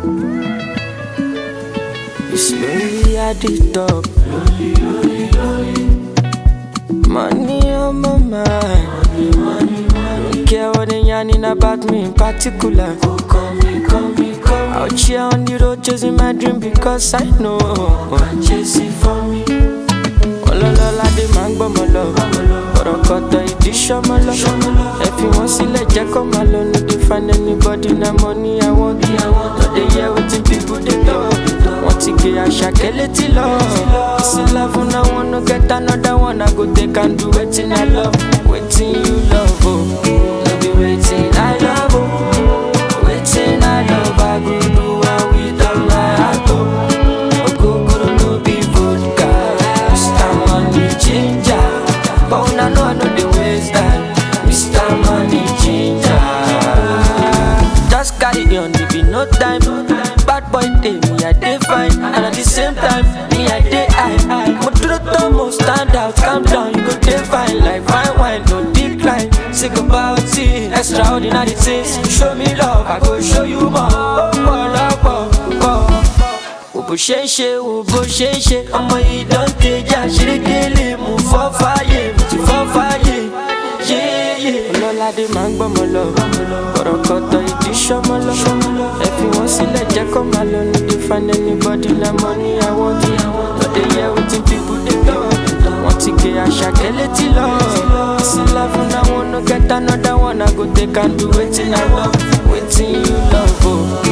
Slowly at the top. Money on my mind. Don't care what they yarning about me in particular. Out here on the road chasing my dream because I know chase it for me. Ololola de máa ń gbọ́ mọ́ lọ. Ọ̀rọ̀ kọ̀tọ̀ ìdí ṣọ́mọ́ lọ. Ẹ fi wọ́n sílẹ̀ jẹ́ kó máa lọ. No dey find anybody na money I want. No dey hear wetin people dey talk. Wọ́n ti gé àṣàkẹ́ létí lọ. It's 11 I wanna get another one. I go take and do wetin I love. Wetin you love oh. No be wetin I love oh. Wetin I love I go do am with all my heart oh. Ogogoro no be vodka. Mr. Money Ginger. But una know I no dey waste time. Mr. Money Ginger. Just carry on, there be no time. Bad boy day, me I dey fine. And at the same time, me I dey high. Motoro tomo stand out, calm down, you go dey fine. Like fine wine, no decline. Sick about it, extraordinary things. Show me love, I go show you more. Bó ṣe ń ṣe wo bó ṣe ń ṣe ọmọ yìí dán tẹjà ṣerékélé mú fọ́ fàyè mú ti fọ́ fàyè yéyé. Ọlọ́ládé máa ń gbọ́mọ lọ ọ̀rọ̀ kọ̀tọ̀ ìdí ṣọ́mọ lọ. Ẹ fi wọ́n sílẹ̀ jẹ́ kó máa lọ. No dey find anybody na money I want. No dey hear wetin people dey talk. Wọ́n ti gé àṣàkẹ́ létí lọ. It's 11 I wanna get another one. I go take and do wetin I love. Wetin you love oh.